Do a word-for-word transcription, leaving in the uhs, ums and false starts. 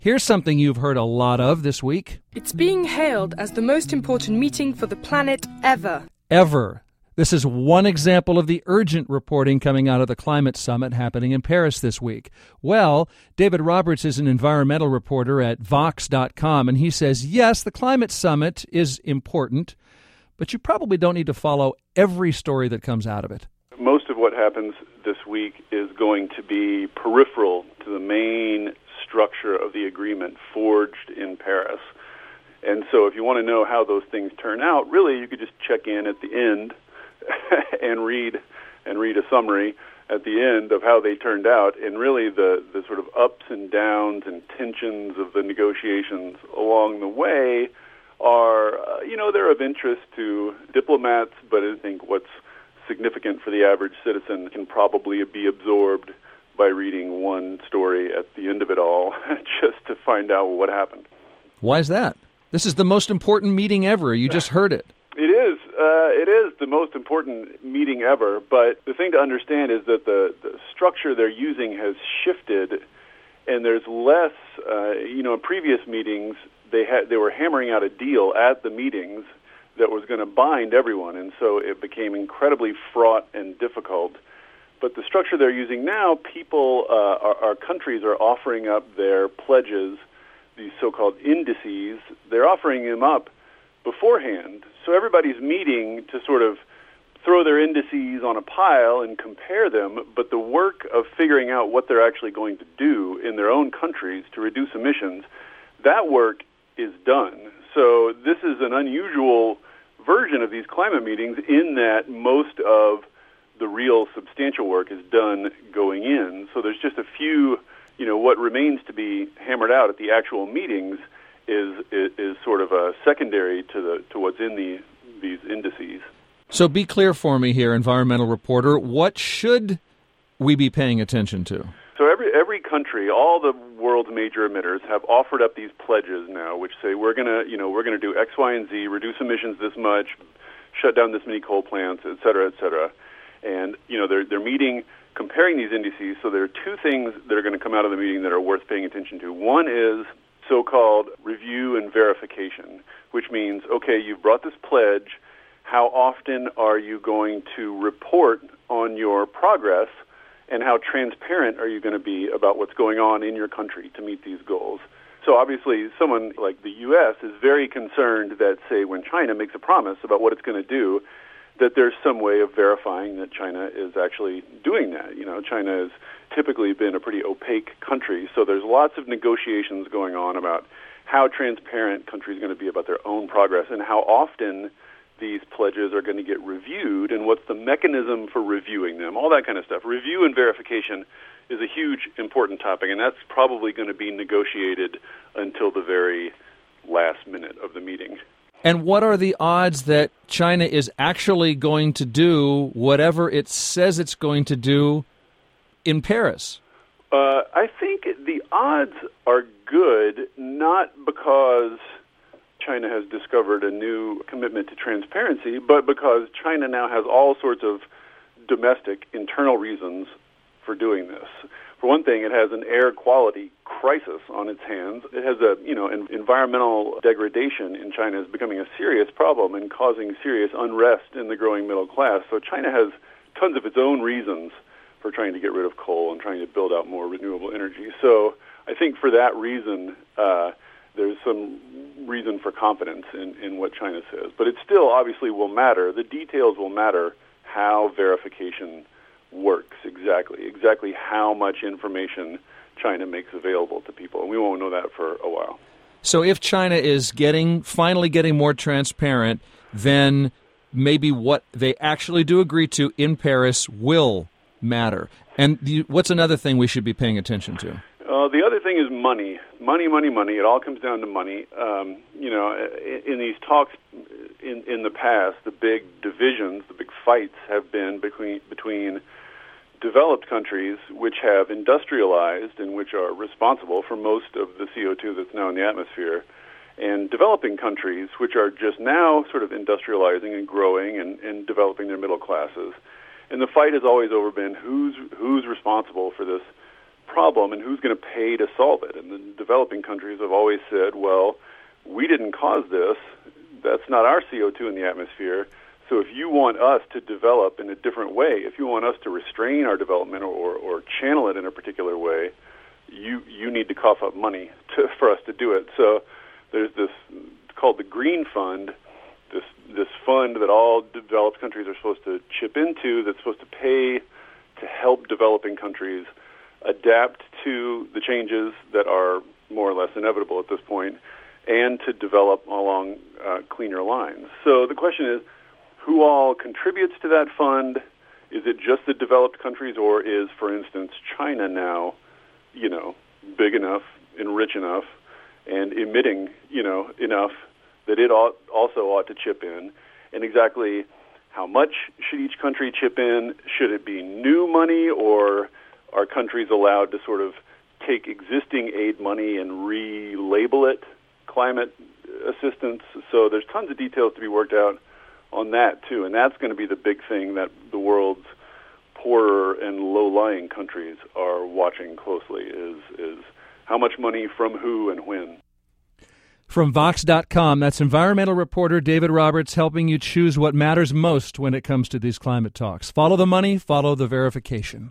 Here's something you've heard a lot of this week. It's being hailed as the most important meeting for the planet ever. Ever. This is one example of the urgent reporting coming out of the climate summit happening in Paris this week. Well, David Roberts is an environmental reporter at Vox dot com, and he says, yes, the climate summit is important, but you probably don't need to follow every story that comes out of it. Most of what happens this week is going to be peripheral to the main structure of the agreement forged in Paris. And so if you want to know how those things turn out, really you could just check in at the end and read and read a summary at the end of how they turned out. And really the, the sort of ups and downs and tensions of the negotiations along the way are, uh, you know, they're of interest to diplomats, but I think what's significant for the average citizen can probably be absorbed by reading one story at the end of it all just to find out what happened. Why is that? This is the most important meeting ever. You just heard it. It is. Uh, it is the most important meeting ever, but the thing to understand is that the, the structure they're using has shifted, and there's less, uh, you know, in previous meetings, they had they were hammering out a deal at the meetings that was going to bind everyone, and so it became incredibly fraught and difficult. But the structure they're using now, people, uh, our, our countries are offering up their pledges, these so-called indices. They're offering them up beforehand. So everybody's meeting to sort of throw their indices on a pile and compare them, but the work of figuring out what they're actually going to do in their own countries to reduce emissions, that work is done. So this is an unusual version of these climate meetings in that most of the real substantial work is done going in. So there's just a few, you know, what remains to be hammered out at the actual meetings is is, is sort of a secondary to the to what's in the these indices. So be clear for me here, environmental reporter, what should we be paying attention to? So every every country, all the world's major emitters have offered up these pledges now, which say we're gonna, you know, we're gonna do X, Y, and Z, reduce emissions this much, shut down this many coal plants, et cetera, et cetera. And you know they're they're meeting, comparing these indices. So there are two things that are going to come out of the meeting that are worth paying attention to. One is so-called review and verification, which means, okay, you've brought this pledge. How often are you going to report on your progress, and how transparent are you going to be about what's going on in your country to meet these goals? So obviously someone like the U S is very concerned that, say, when China makes a promise about what it's going to do, that there's some way of verifying that China is actually doing that. You know, China has typically been a pretty opaque country, so there's lots of negotiations going on about how transparent countries are going to be about their own progress and how often these pledges are going to get reviewed and what's the mechanism for reviewing them, all that kind of stuff. Review and verification is a huge, important topic, and that's probably going to be negotiated until the very last minute of the meeting. And what are the odds that China is actually going to do whatever it says it's going to do in Paris? Uh, I think the odds are good, not because China has discovered a new commitment to transparency, but because China now has all sorts of domestic, internal reasons for doing this. For one thing, it has an air quality crisis on its hands. It has a, you know, an environmental degradation in China is becoming a serious problem and causing serious unrest in the growing middle class. So China has tons of its own reasons for trying to get rid of coal and trying to build out more renewable energy. So I think for that reason, uh, there's some reason for confidence in, in what China says. But it still obviously will matter. The details will matter how verification works exactly, exactly how much information China makes available to people. And we won't know that for a while. So if China is getting, finally getting more transparent, then maybe what they actually do agree to in Paris will matter. And the, what's another thing we should be paying attention to? Uh, the other thing is money. Money, money, money. It all comes down to money. Um, you know, in, in these talks in, in the past, the big divisions, the big fights have been between between developed countries which have industrialized and which are responsible for most of the C O two that's now in the atmosphere, and developing countries which are just now sort of industrializing and growing and, and developing their middle classes. And the fight has always over been who's who's responsible for this problem and who's going to pay to solve it. And the developing countries have always said, well, we didn't cause this. That's not our C O two in the atmosphere. So if you want us to develop in a different way, if you want us to restrain our development or, or channel it in a particular way, you you need to cough up money to, for us to do it. So there's this called the Green Fund, this this fund that all developed countries are supposed to chip into that's supposed to pay to help developing countries adapt to the changes that are more or less inevitable at this point and to develop along uh, cleaner lines. So the question is, who all contributes to that fund? Is it just the developed countries, or is, for instance, China now, you know, big enough and rich enough and emitting, you know, enough that it ought, also ought to chip in? And exactly how much should each country chip in? Should it be new money, or are countries allowed to sort of take existing aid money and relabel it climate assistance? So there's tons of details to be worked out on that, too. And that's going to be the big thing that the world's poorer and low-lying countries are watching closely is, is how much money from who and when. From Vox dot com, that's environmental reporter David Roberts helping you choose what matters most when it comes to these climate talks. Follow the money, follow the verification.